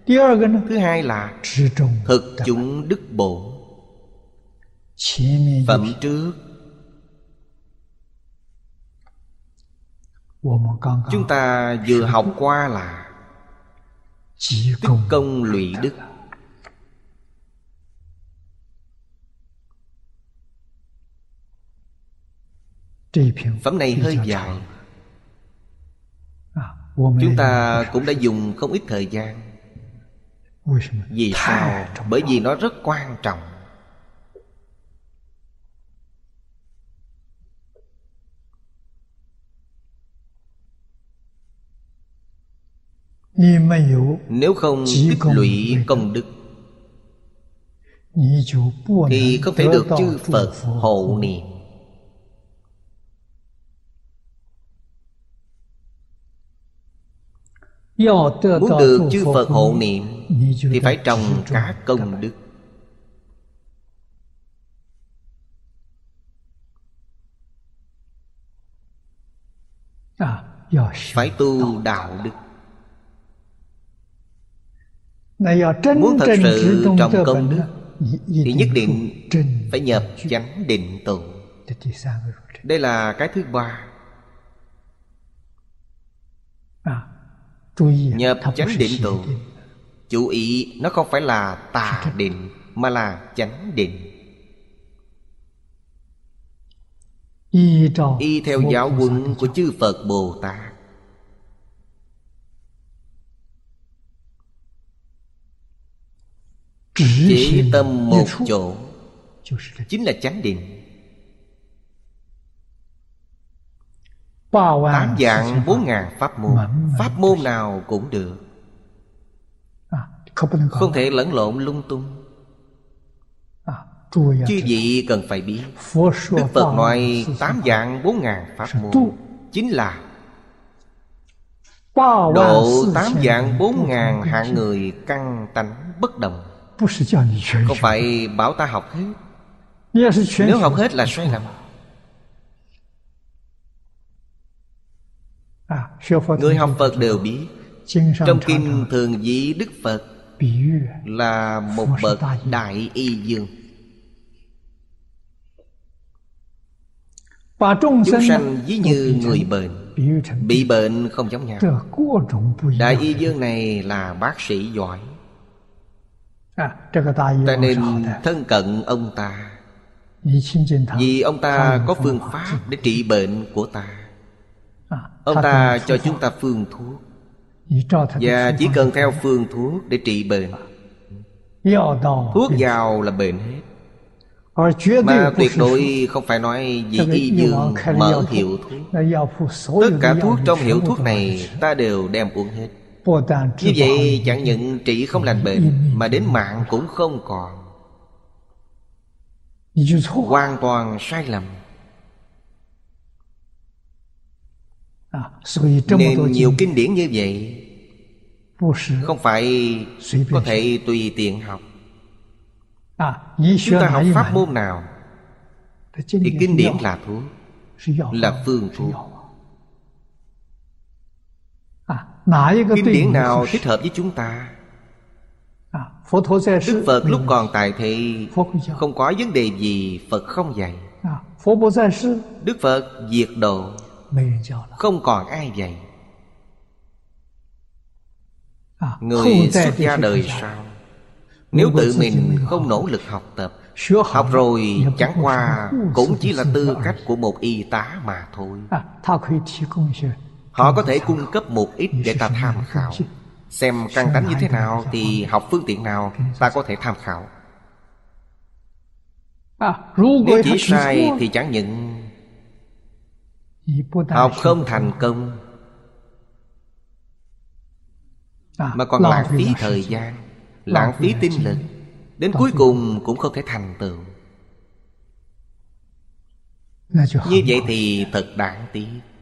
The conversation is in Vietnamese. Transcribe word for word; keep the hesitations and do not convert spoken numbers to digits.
Thứ hai là thực chúng đức bổn. Phẩm trước chúng ta vừa học qua là tích công lũy đức. Phẩm này hơi dài, chúng ta cũng đã dùng không ít thời gian. Vì sao? Bởi vì nó rất quan trọng. Nếu không tích lũy công đức thì không thể được chư Phật hộ niệm. Muốn được chư Phật hộ niệm thì phải trồng các công đức. Phải tu đạo đức. Muốn thật sự trồng công đức thì nhất định phải nhập chánh định tụ. Đây là cái thứ ba. Nhập chánh định tụ, chú ý nó không phải là tà định mà là chánh định. Y theo giáo huấn của chư Phật Bồ Tát, chỉ tâm một chỗ chính là chánh định. Tám vạn bốn ngàn pháp môn, pháp môn nào cũng được, không thể lẫn lộn lung tung. Chư vị cần phải biết, Đức Phật nói tám vạn bốn ngàn pháp môn chính là độ tám vạn bốn ngàn hạng người căn tánh bất đồng. Không phải bảo ta học hết. Nếu học hết là sai lầm. Người học Phật đều biết, trong kinh thường ví Đức Phật là một bậc đại y dương. Chúng sanh ví như người bệnh, bị bệnh không giống nhau. Đại y dương này là bác sĩ giỏi, ta nên thân cận ông ta, vì ông ta có phương pháp để trị bệnh của ta. Ông ta cho chúng ta phương thuốc, và chỉ cần theo phương thuốc để trị bệnh. Thuốc vào là bệnh hết. Mà tuyệt đối không phải nói vì y dương mở hiệu thuốc. Tất cả thuốc trong hiệu thuốc này ta đều đem uống hết. Như vậy chẳng những trị không lành bệnh, mà đến mạng cũng không còn. Hoàn toàn sai lầm. Nên nhiều kinh điển như vậy không phải có thể tùy tiện học. Chúng ta học pháp môn nào thì kinh điển là thuốc, là phương thuốc. Kinh điển nào thích hợp với chúng ta? Đức Phật lúc còn tại thị không có vấn đề gì Phật không dạy. Đức Phật diệt độ, không còn ai dạy. Người xuất gia đời sau, nếu tự mình không nỗ lực học tập, học rồi chẳng qua cũng chỉ là tư cách của một y tá mà thôi. Họ có thể cung cấp một ít để ta tham khảo, xem căn tánh như thế nào thì học phương tiện nào ta có thể tham khảo. Nếu chỉ sai thì chẳng những học không thành công, mà còn lãng phí thời gian, lãng phí tinh lực, đến cuối cùng cũng không thể thành tựu. Như vậy thì thật đáng tiếc.